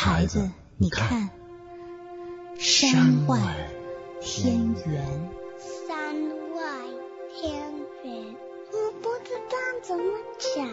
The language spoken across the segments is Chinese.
孩子，你看，山外天圆。 山外天圆，我不知道怎么讲。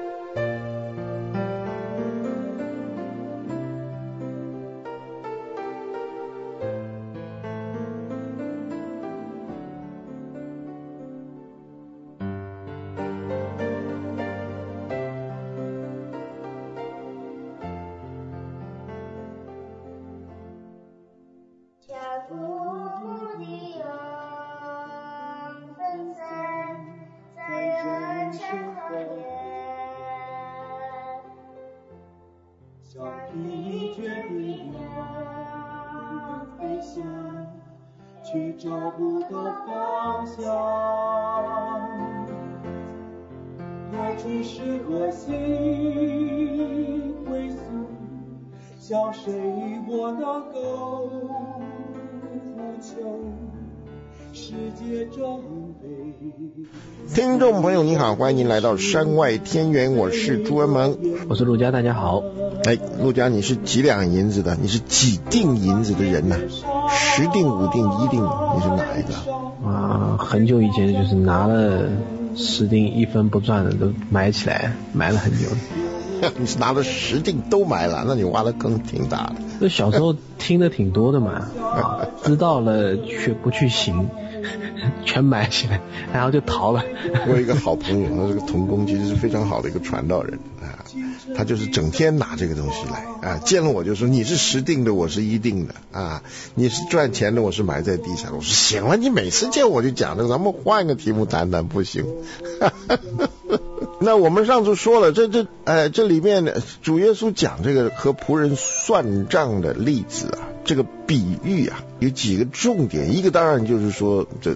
去找不到方向，爱只是和心归宿，向谁我能够呼求？世界真美。 听众朋友你好，欢迎来到山外天圆，我是朱文萌， 我是陆家，大家好。 陆家，你是几两银子的？你是几锭银子的人呢？10锭、5锭、1锭，你是哪一个？ 很久以前就是拿了10锭1分不赚的都买起来，买了很久。 你是拿了10锭都买了，那你挖的坑挺大的。 这小时候听的挺多的嘛，知道了却不去行，全买起来，然后就逃了。 我有一个好朋友，他这个童工其实是非常好的一个传道人啊，他就是整天拿这个东西来啊，见了我就说你是10锭的，我是1锭的啊，你是赚钱的，我是埋在地上。我说行了，你每次见我就讲这个，咱们换个题目谈谈不行？那我们上次说了，这里面呢，主耶稣讲这个和仆人算账的例子啊，这个比喻啊，有几个重点。一个当然就是说，这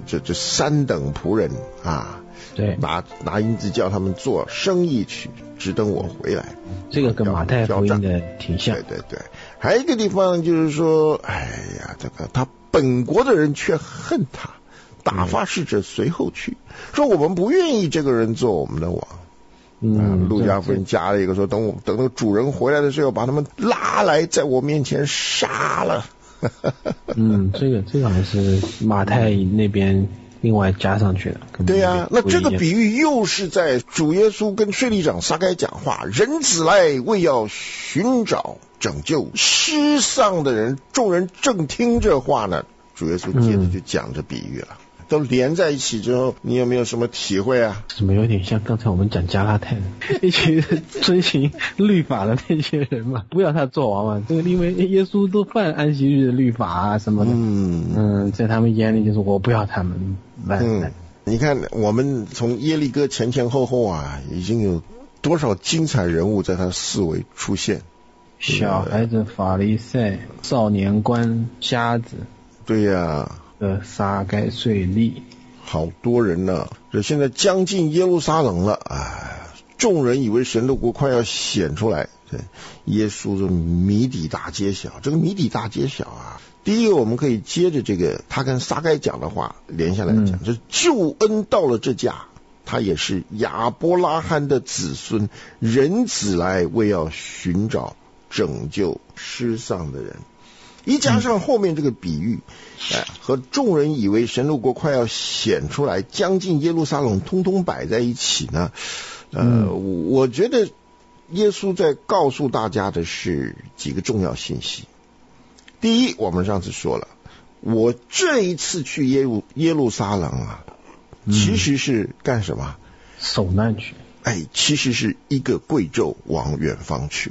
3等仆人啊， 对， 拿银子叫他们做生意去，只等我回来。 这个跟马太福音的挺像。 对。还有一个地方就是说，这个他本国的人却恨他，打发使者随后去，说我们不愿意这个人做我们的王。路加夫人加了一个说，等那个主人回来的时候，把他们拉来，在我面前杀了。 这个好像是马太那边另外加上去的。 对呀，那这个比喻又是在主耶稣跟税吏长撒该讲话，人子来为要寻找拯救失丧的人。众人正听这话呢，主耶稣接着就讲这比喻了。都连在一起之后，你有没有什么体会啊？ 怎么有点像刚才我们讲加拉太一群遵行律法的那些人嘛，不要他做王嘛。这个因为耶稣都犯安息日的律法啊什么的，在他们眼里就是我不要他们来。 你看我们从耶利哥前后啊，已经有多少精彩人物在他四围出现？ 小孩子、法利赛、少年官、瞎子。 对呀。 撒该税吏， 好多人呢。这现在将近耶路撒冷了，众人以为神的国快要显出来，耶稣就谜底大揭晓。这个谜底大揭晓啊，第一个我们可以接着这个他跟撒该讲的话连下来讲，这救恩到了这家，他也是亚伯拉罕的子孙，人子来为要寻找拯救失丧的人。一加上后面这个比喻，和众人以为神的国快要显出来，将近耶路撒冷通通摆在一起呢，我觉得耶稣在告诉大家的是几个重要信息。第一，我们上次说了，我这一次去耶路撒冷啊，其实是干什么？ 受难去。 其实是一个贵胄往远方去。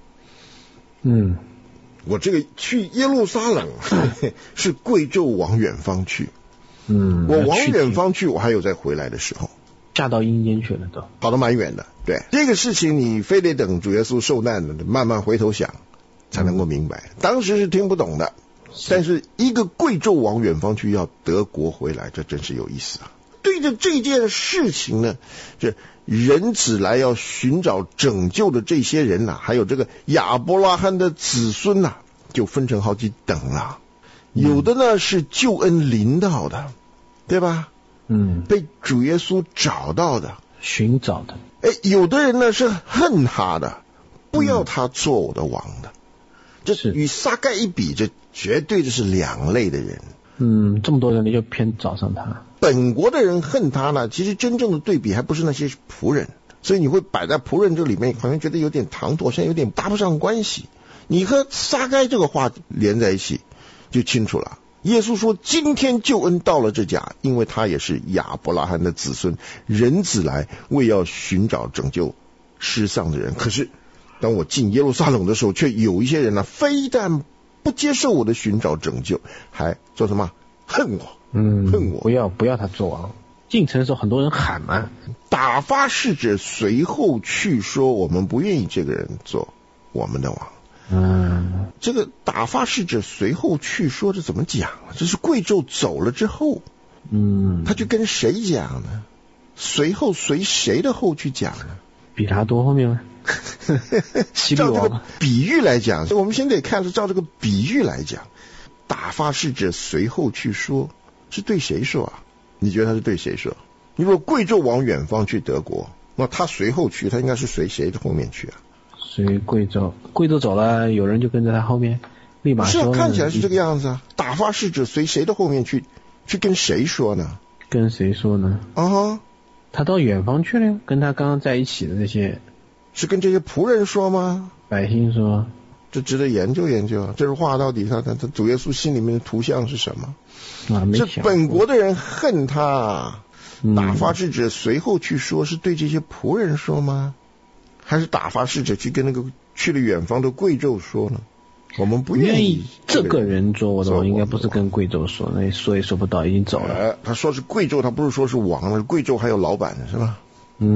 我这个去耶路撒冷是贵胄往远方去。我往远方去，我还有再回来的时候。 嫁到阴间去了都。 跑得蛮远的。对，这个事情你非得等主耶稣受难了，慢慢回头想才能够明白。当时是听不懂的，但是一个贵胄往远方去要得国回来，这真是有意思啊。对着这件事情呢，这人子来要寻找拯救的这些人呐，还有这个亚伯拉罕的子孙呐，就分成好几等了。有的呢是救恩临到的，对吧？被主耶稣找到的， 寻找的。 有的人呢是恨他的，不要他做我的王的。 这与撒该一比，这绝对就是两类的人。 这么多人你就偏找上他。 本国的人恨他呢，其实真正的对比还不是那些仆人，所以你会摆在仆人这里面，好像觉得有点唐突，现在有点搭不上关系。你和撒该这个话连在一起就清楚了。耶稣说今天救恩到了这家，因为他也是亚伯拉罕的子孙，人子来为要寻找拯救失丧的人。可是当我进耶路撒冷的时候，却有一些人呢，非但不接受我的寻找拯救，还做什么？恨我。恨我。 不要他做王。进城的时候很多人喊嘛， 打发使者随后去说，我们不愿意这个人做我们的王。这个打发使者随后去说，这怎么讲？这是贵胄走了之后，他去跟谁讲呢？随后随谁的后去讲呢？ 比拉多后面吗？ 照这个比喻来讲，我们现在也看是照这个比喻来讲，打发使者随后去说，是对谁说啊？你觉得他是对谁说？你如果贵胄往远方去德国，那他随后去，他应该是随谁的后面去啊？ 随贵胄走了，有人就跟着他后面，立马说。 是啊，看起来是这个样子啊。打发使者随谁的后面去跟谁说呢？ 跟谁说呢？ 他到远方去了呀，跟他刚刚在一起的那些。 是跟这些仆人说吗？ 百姓说。 这值得研究研究。这是话到底他主耶稣心里面的图像是什么？这本国的人恨他，打发使者随后去说，是对这些仆人说吗？还是打发使者去跟那个去了远方的贵胄说呢？我们不愿意这个人做我的王，应该不是跟贵胄说，那说也说不到，已经走了。 他说是贵胄，他不是说是王，贵胄还有老板是吧？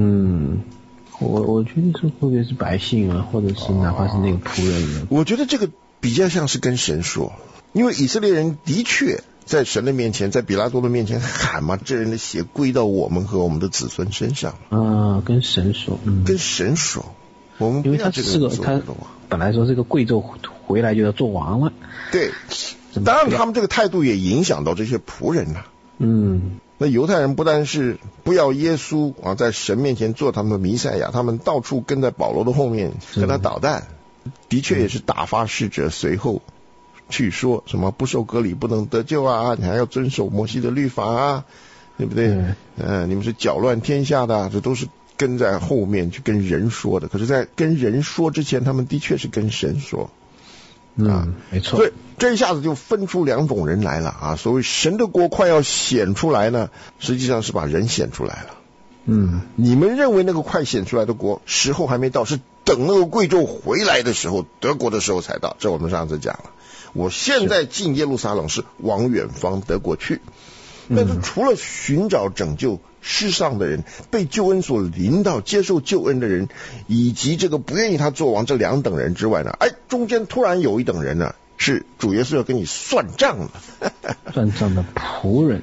我觉得是会不会是百姓啊，或者是哪怕是那个仆人呢？ 我觉得这个比较像是跟神说，因为以色列人的确在神的面前，在比拉多的面前喊嘛，这人的血归到我们和我们的子孙身上。 跟神说， 跟神说，我们因为他是个他本来说这个贵胄回来就要做王了。 对，当然他们这个态度也影响到这些仆人了。那犹太人不但是不要耶稣啊，在神面前做他们的弥赛亚，他们到处跟在保罗的后面跟他捣蛋，的确也是打发使者随后去说什么不受割礼不能得救啊，你还要遵守摩西的律法啊，对不对？你们是搅乱天下的，这都是跟在后面去跟人说的。可是在跟人说之前，他们的确是跟神说。 没错。 所以这一下子就分出两种人来了啊！所谓神的国快要显出来呢，实际上是把人显出来了。你们认为那个快显出来的国时候还没到，是等那个贵胄回来的时候，德国的时候才到。这我们上次讲了。我现在进耶路撒冷是往远方德国去，但是除了寻找拯救失丧的人，被救恩所临到接受救恩的人，以及这个不愿意他做王这两等人之外呢，中间突然有一等人呢，是主耶稣要跟你算账的。 算账的仆人。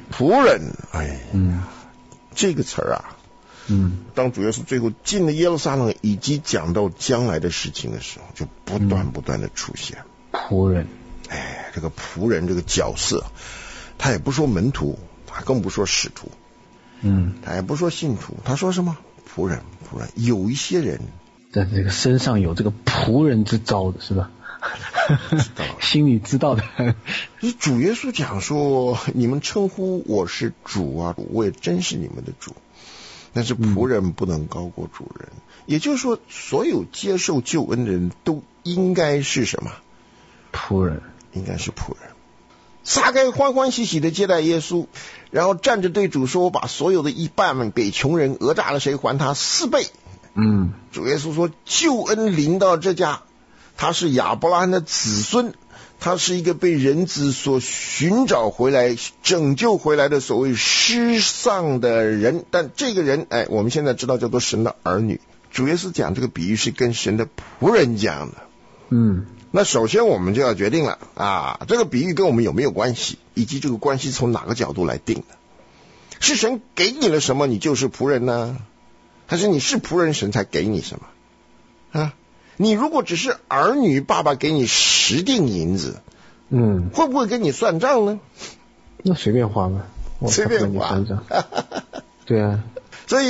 这个词儿啊，当主耶稣最后进了耶路撒冷，以及讲到将来的事情的时候，就不断的出现仆人。 这个仆人这个角色，他也不说门徒，他更不说使徒，他也不说信徒，他说什么？仆人。有一些人在这个身上有这个仆人之招的是吧？心里知道的。 主耶稣讲说，你们称呼我是主啊，我也真是你们的主，但是仆人不能高过主人。也就是说，所有接受救恩的人都应该是什么？ 仆人。 应该是仆人。撒该欢欢喜喜的接待耶稣，然后站着对主说，我把所有的一半给穷人，讹诈了谁还他4倍。主耶稣说，救恩临到这家，他是亚伯拉罕的子孙，他是一个被人子所寻找回来拯救回来的所谓失丧的人。但这个人我们现在知道叫做神的儿女。主耶稣讲这个比喻是跟神的仆人讲的。那首先我们就要决定了这个比喻跟我们有没有关系，以及这个关系从哪个角度来定的。是神给你了什么你就是仆人呢？还是你是仆人神才给你什么？你如果只是儿女，爸爸给你10锭银子，会不会跟你算账呢？ 那随便花嘛， 随便花。 对啊。 所以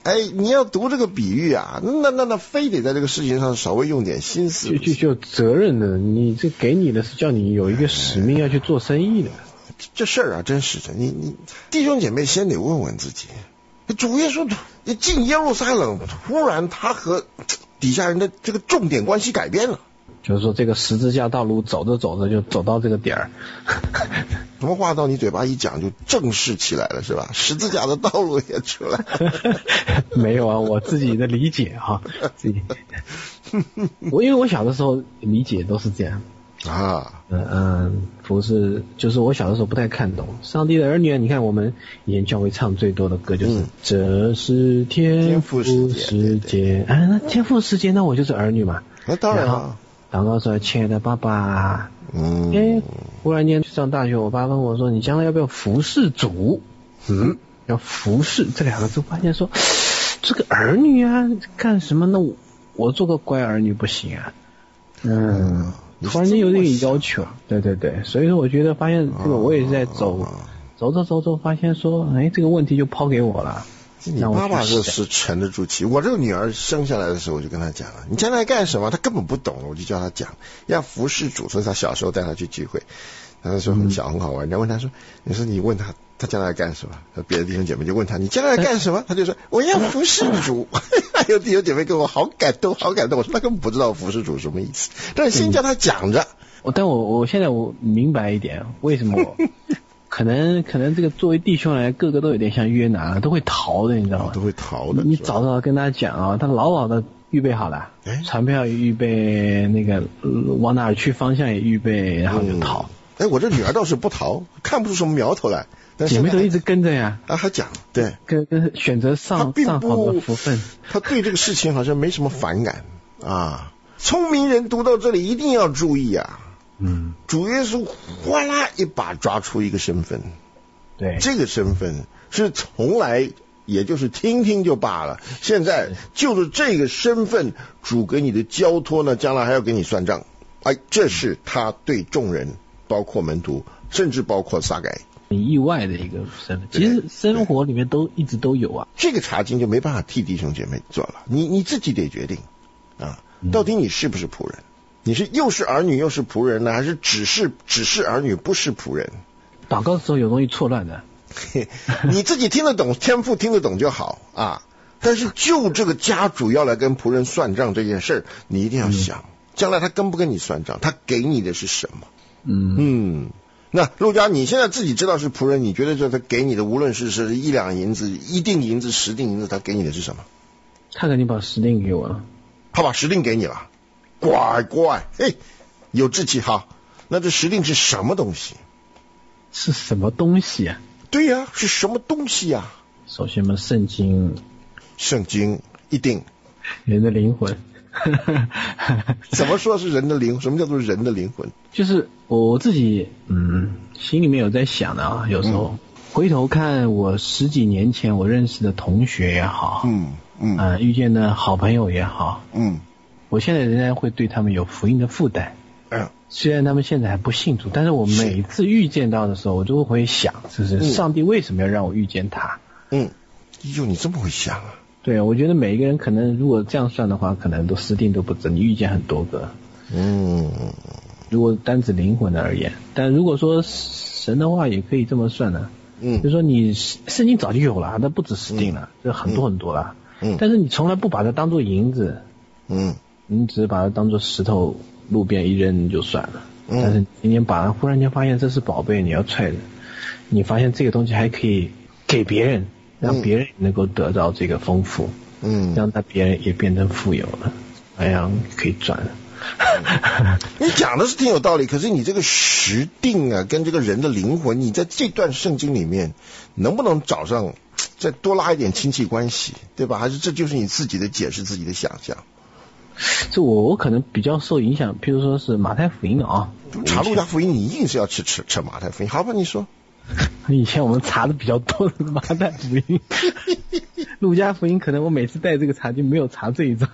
你要读这个比喻啊，那非得在这个事情上稍微用点心思。 就责任的，你这给你的是叫你有一个使命要去做生意的。 这事儿啊，真是的，你弟兄姐妹先得问问自己，主耶稣进耶路撒冷，突然他和底下人的这个重点关系改变了。 就是说这个十字架道路走着走着就走到这个点儿， 什么话到你嘴巴一讲就正式起来了是吧？十字架的道路也出来了。 没有啊，我自己的理解哈，自己因为我小的时候理解都是这样啊。 不是，就是我小的时候不太看懂上帝的儿女。你看我们以前教会唱最多的歌就是这是天父世界那天父世界那我就是儿女嘛。 那当然了。 祷告说亲爱的爸爸，忽然间去上大学，我爸问我说你将来要不要服侍主？要服侍这两个字，发现说这个儿女啊干什么呢？我做个乖儿女不行啊。突然间有这个要求，对，所以说我觉得发现这个我也是在走，发现说这个问题就抛给我了。 你爸爸是沉得住气。我这个女儿生下来的时候，我就跟她讲了，你将来干什么？她根本不懂，我就教她讲要服侍主。所以她小时候带她去聚会，她说很小很好玩。人家问她说，你说你问她将来干什么？别的弟兄姐妹就问她你将来干什么？她就说我要服侍主。有弟兄姐妹跟我好感动。我说她根本不知道服侍主什么意思，但是先叫她讲着。 但我现在我明白一点，为什么可能这个作为弟兄来，个个都有点像约拿，都会逃的，你知道吗？ 都会逃的。 你早早跟他讲啊，他老的预备好了，船票也预备，那个往哪儿去方向也预备，然后就逃。 我这女儿倒是不逃，看不出什么苗头来。 姐妹都一直跟着呀。 还讲对， 跟选择上好的福分。 他对这个事情好像没什么反感啊。聪明人读到这里一定要注意啊。主耶稣哗啦一把抓出一个身份，对，这个身份是从来也就是听听就罢了，现在就是这个身份，主给你的交托呢，将来还要给你算账。这是他对众人，包括门徒，甚至包括撒该， 很意外的一个身份。其实生活里面一直都有啊。 这个查经就没办法替弟兄姐妹做了，你自己得决定啊，到底你是不是仆人？你是又是儿女又是仆人呢，还是只是儿女不是仆人？ 祷告的时候有容易错乱的。 你自己听得懂，天父听得懂就好啊。但是就这个家主要来跟仆人算账这件事，你一定要想，将来他跟不跟你算账，他给你的是什么？那陆家，你现在自己知道是仆人，你觉得这他给你的，无论是1两银子、1锭银子、10锭银子，他给你的是什么？ 他肯定把10锭给我了。 他把10锭给你了。乖，有志气。好，那这10锭是什么东西？ 是什么东西啊？ 对呀，是什么东西啊？ 首先嘛，圣经一定。 人的灵魂。 怎么说是人的灵魂？什么叫做人的灵魂？ 就是我自己心里面有在想的啊，有时候回头看我10几年前我认识的同学也好，遇见的好朋友也好，我现在仍然会对他们有福音的负担。虽然他们现在还不信主，但是我每次遇见到的时候，我都会想，就是上帝为什么要让我遇见他？ 你这么会想啊？ 对，我觉得每一个人可能如果这样算的话，可能都10锭都不止，你遇见很多个。如果单指灵魂的而言，但如果说神的话也可以这么算呢。就是说你圣经早就有了，那不止10锭了，这很多很多了。但是你从来不把它当作银子。你只是把它当作石头路边一扔就算了。但是今天把它忽然间发现这是宝贝，你要踹的，你发现这个东西还可以给别人，让别人能够得到这个丰富，让别人也变成富有了，那样可以赚了。 你讲的是挺有道理，可是你这个10锭啊，跟这个人的灵魂，你在这段圣经里面能不能找上再多拉一点亲戚关系，对吧？还是这就是你自己的解释，自己的想象？ 这我可能比较受影响，譬如说是马太福音啊， 查路加福音，你硬是要吃马太福音，好吧？你说， 以前我们查的比较多的是马太福音，路加福音可能我每次带这个查经没有查这一章。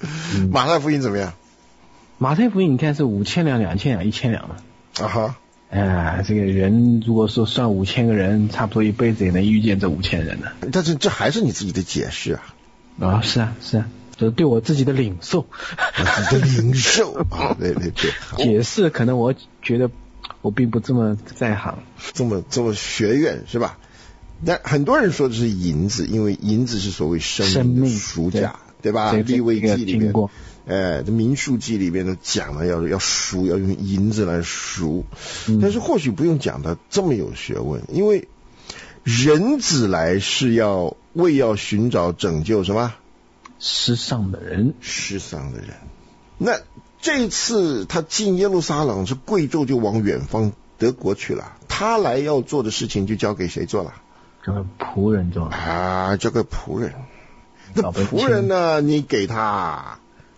马太福音怎么样？ 马太福音你看是5000两、2000两、1000两了。 这个人如果说算5000个人，差不多一辈子也能遇见这5000人呢。 但是这还是你自己的解释啊。 是啊，这是对我自己的领受。 自己的领受啊，对。 解释可能我觉得我并不这么在行， 这么学院是吧？但很多人说的是银子，因为银子是所谓生命的赎价，对吧？利未记里面，这民数记里面都讲了要赎，要用银子来赎。但是或许不用讲的这么有学问，因为人子来是要寻找拯救什么？ 失丧的人。 那这次他进耶路撒冷，是贵胄就往远方德国去了，他来要做的事情就交给谁做了？ 交给仆人做了交给仆人。那仆人呢？你给他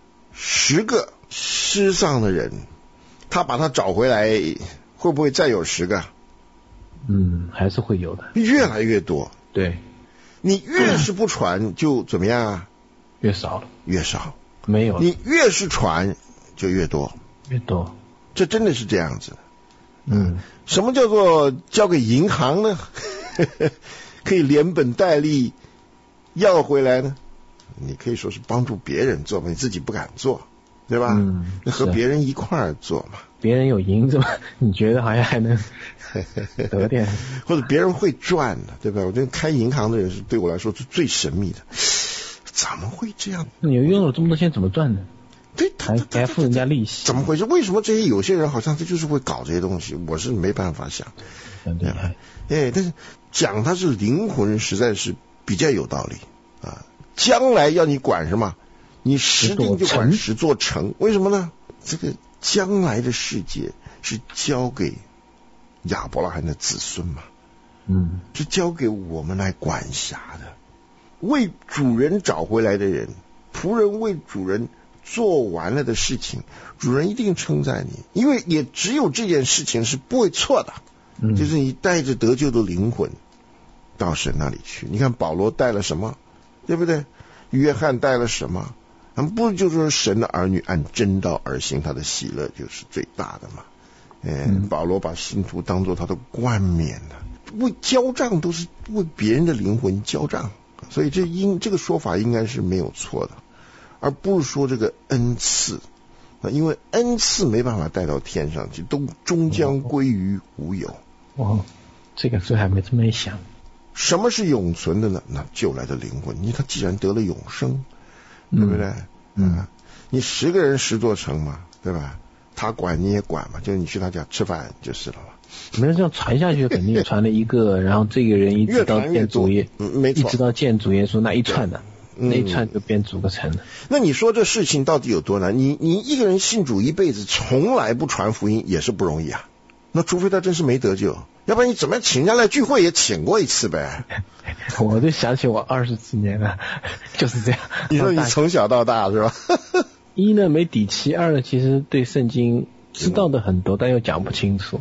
10个失丧的人，他把他找回来，会不会再有10个？ 还是会有的， 越来越多。 对， 你越是不传，就怎么样啊？ 越少了， 越少。 没有， 你越是传，就越多。这真的是这样子的。什么叫做交给银行呢？可以连本带利要回来呢？你可以说是帮助别人做嘛，你自己不敢做，对吧？和别人一块儿做嘛。 别人有银子嘛，你觉得好像还能得点， 或者别人会赚的，对吧？我觉得开银行的人是对我来说是最神秘的。怎么会这样？ 你用了这么多钱怎么赚呢？ 对， 还付人家利息， 怎么回事？为什么这些有些人好像他就是会搞这些东西？我是没办法想。 对吧？ 但是讲他是灵魂，实在是比较有道理啊。将来要你管什么？你10定就管10座城，为什么呢？这个将来的世界是交给亚伯拉罕的子孙嘛，是交给我们来管辖的。为主人找回来的人，仆人为主人做完了的事情，主人一定称赞你，因为也只有这件事情是不会错的。就是你带着得救的灵魂到神那里去。你看保罗带了什么，对不对？约翰带了什么？不就是说神的儿女按真道而行，他的喜乐就是最大的嘛。保罗把信徒当作他的冠冕的，为交账都是为别人的灵魂交账，所以这个说法应该是没有错的，而不是说这个恩赐，因为恩赐没办法带到天上去，都终将归于无有。 这个还没这么一想。 什么是永存的呢？那救来的灵魂，因为他既然得了永生，对不对？你10个人10座城嘛，对吧？他管你也管嘛，就是你去他家吃饭就是了嘛。 没有这样传下去，肯定传了一个，然后这个人一直到见主耶，一直到见主耶稣那一串的，那一串就变组个城了。 那你说这事情到底有多难？你一个人信主一辈子，从来不传福音也是不容易啊。那除非他真是没得救，要不然你怎么请人家来聚会也请过一次呗。 我就想起我20几年了，就是这样。 你说你从小到大是吧？ 一呢没底气，二呢其实对圣经知道的很多，但又讲不清楚。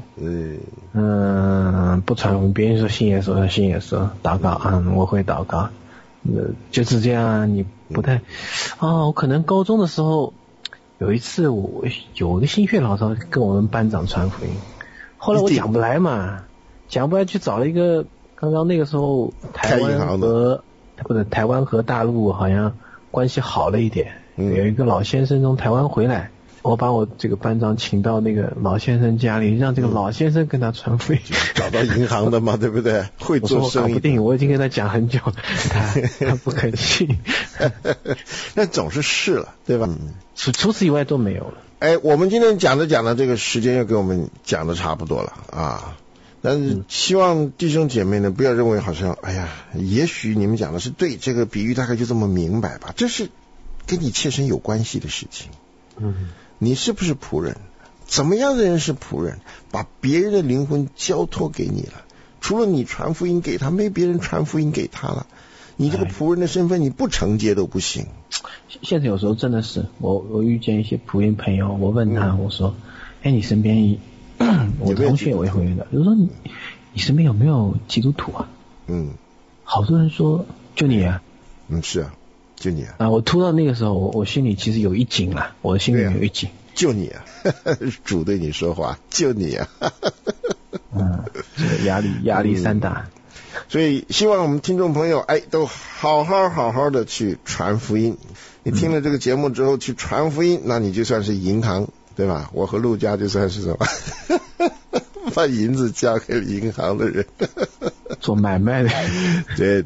不传闻，别人说信耶稣，信耶稣，祷告我会祷告，就是这样。你不太我可能高中的时候有一次，我有个新学老师跟我们班长传福音，后来我讲不来嘛，讲不来去找了一个刚刚那个时候台湾和大陆好像关系好了一点，有一个老先生从台湾回来，我把我这个班长请到那个老先生家里，让这个老先生跟他传福音。 找到银行的嘛，对不对？会做生意。我搞不定，我已经跟他讲很久了，他不肯信。 那总是试了，对吧？ 除此以外都没有了。 我们今天讲的这个时间又给我们讲的差不多了啊。但是希望弟兄姐妹呢，不要认为好像也许你们讲的是对，这个比喻大概就这么明白吧，这是跟你切身有关系的事情。你是不是仆人？怎么样的人是仆人？把别人的灵魂交托给你了，除了你传福音给他，没别人传福音给他了。你这个仆人的身份，你不承接都不行。 现在有时候真的是，我遇见一些仆人朋友，我问他，我说，你身边我同学我也会遇到，就说你身边有没有基督徒啊？好多人说就你啊。 是啊，就你啊。 我突到那个时候，我心里其实有一紧了，我的心里有一紧。 就你啊，主对你说话，就你啊。 这个压力山大。 所以希望我们听众朋友都好好的去传福音。你听了这个节目之后去传福音，那你就算是银行，对吧？我和陆家就算是什么把银子交给银行的人， 做买卖的。 对，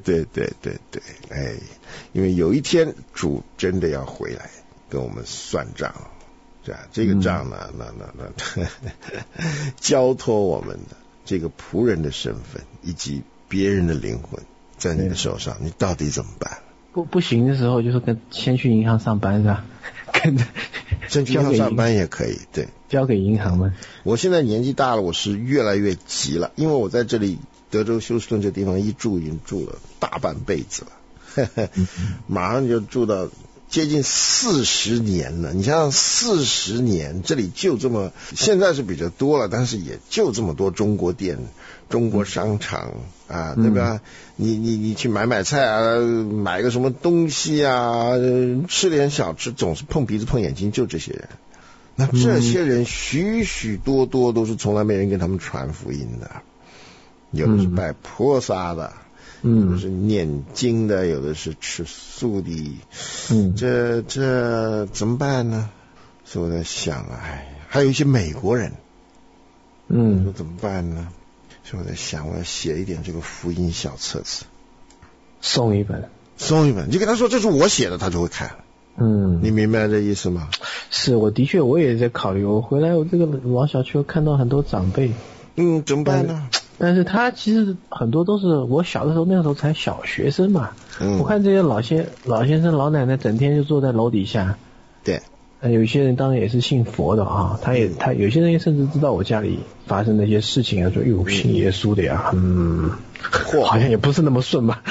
因为有一天主真的要回来跟我们算账，对吧？这个账呢，那交托我们的这个仆人的身份以及别人的灵魂在你的手上，你到底怎么办？不行的时候，就是先去银行上班，是吧？ 先去银行上班也可以，对， 交给银行们。 我现在年纪大了，我是越来越急了，因为我在这里德州休斯顿这地方一住已经住了大半辈子了，马上就住到接近40年了。你想想40年，这里就这么，现在是比较多了，但是也就这么多中国店、中国商场啊，对吧？你去买菜啊，买个什么东西啊，吃点小吃，总是碰鼻子碰眼睛，就这些人。那这些人许许多多都是从来没人跟他们传福音的，有的是拜菩萨的，有的是念经的，有的是吃素的，这怎么办呢？所以我在想，还有一些美国人，说怎么办呢？所以我在想，我要写一点这个福音小册子， 送一本， 你就跟他说这是我写的，他就会看。你明白这意思吗？ 是，我也在考虑，我回来我这个老小区看到很多长辈， 怎么办呢？ 但是他其实很多都是我小的时候，那个时候才小学生嘛。我看这些老先生老奶奶整天就坐在楼底下。 对。 有一些人当然也是信佛的啊，他有些人甚至知道我家里发生的一些事情啊，说哟信耶稣的呀，好像也不是那么顺吧。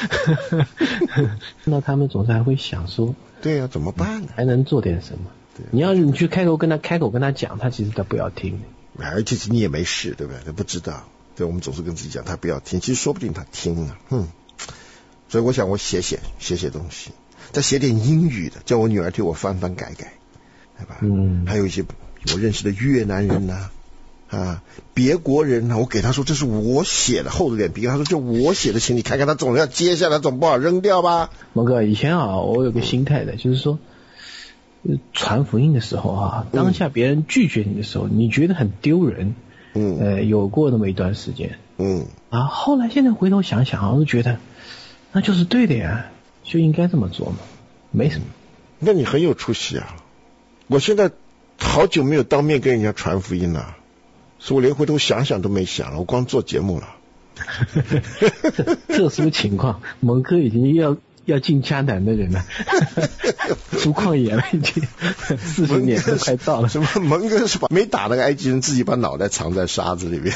那他们总是还会想说， 对呀，怎么办呢？还能做点什么？你去开口跟他讲，他其实他不要听。 而且你也没事，对不对？他不知道。对，我们总是跟自己讲他不要听，其实说不定他听了。所以我想我写东西，再写点英语的，叫我女儿替我翻翻改改，对吧？还有一些我认识的越南人呐，别国人呐，我给他说这是我写的，厚着脸皮跟他说这我写的，请你看看，他总要接下来，总不好扔掉吧？ 蒙哥，以前我有个心态的，就是说传福音的时候当下别人拒绝你的时候，你觉得很丢人。有过那么一段时间。后来现在回头想想，我就觉得那就是对的呀，就应该这么做嘛，没什么。 那你很有出息啊！我现在好久没有当面跟人家传福音了，所以我连回头想想都没想了，我光做节目了。 特殊情况，蒙哥已经要进迦南的人了，出旷野了，已经40年都快到了。 什么蒙哥是没打那个埃及人，自己把脑袋藏在沙子里面。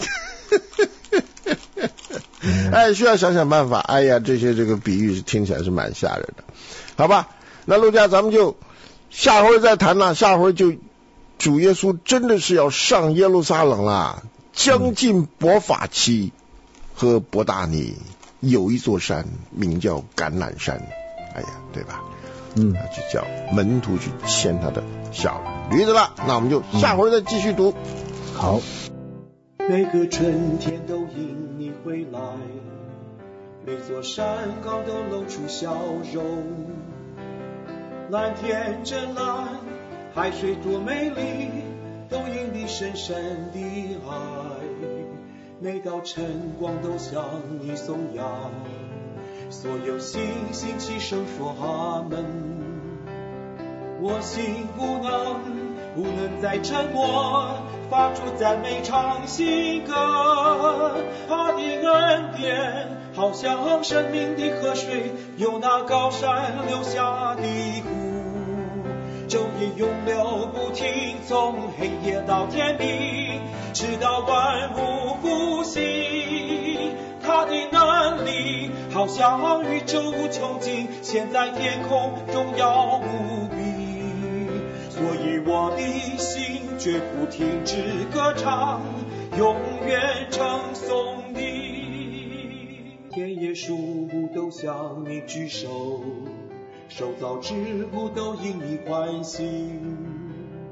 需要想想办法。这个比喻听起来是蛮吓人的，好吧？那陆家咱们就下回再谈了，下回就主耶稣真的是要上耶路撒冷了，将近伯法其和伯大尼。有一座山名叫橄榄山，对吧？就叫门徒去牵他的小驴子了。那我们就下回再继续读。 好。 每个春天都因你回来，每座山岗都露出笑容。蓝天真蓝，海水多美丽，都因你深深的爱。每道晨光都向你颂扬，所有星星齐声说阿门。我心不能再沉默，发出赞美唱新歌。他的恩典好像生命的河水，由那高山流下的湖，昼夜永流不停，从黑夜到天明，直到万物复兴。他的能力好像宇宙无穷尽，现在天空荣耀无比。所以我的心绝不停止歌唱，永远称颂你。田野树木都向你举手，受造之物都因你欢喜。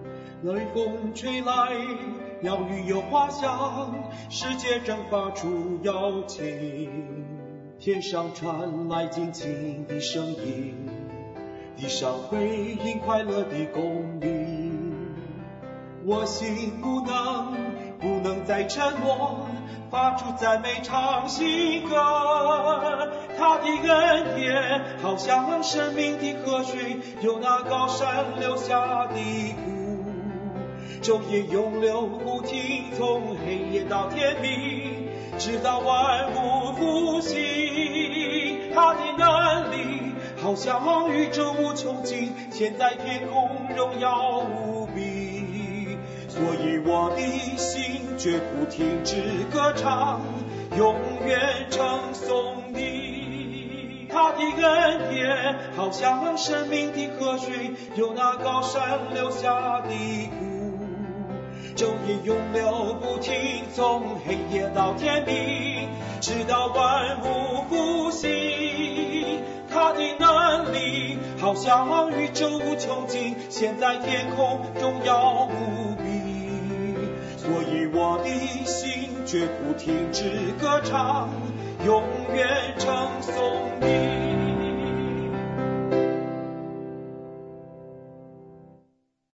雷风吹来，鸟语有花香，世界正发出邀请。天上传来尽情的声音，地上回应快乐的公鸣。我心不能再沉默，发出赞美唱新歌。他的恩典好像生命的河水，由那高山流下的谷，昼夜涌流不停，从黑夜到天明，直到万物复兴。他的能力好像宇宙无穷尽，现在天空荣耀无比，所以我的心绝不停止歌唱，永远称颂你。他的恩典好像生命的河水，由那高山流下的谷，昼夜涌流不停，从黑夜到天明，直到万物复兴。他的能力好像宇宙无穷尽，现在天空荣耀无比，所以我的心绝不停止歌唱，永远称颂你。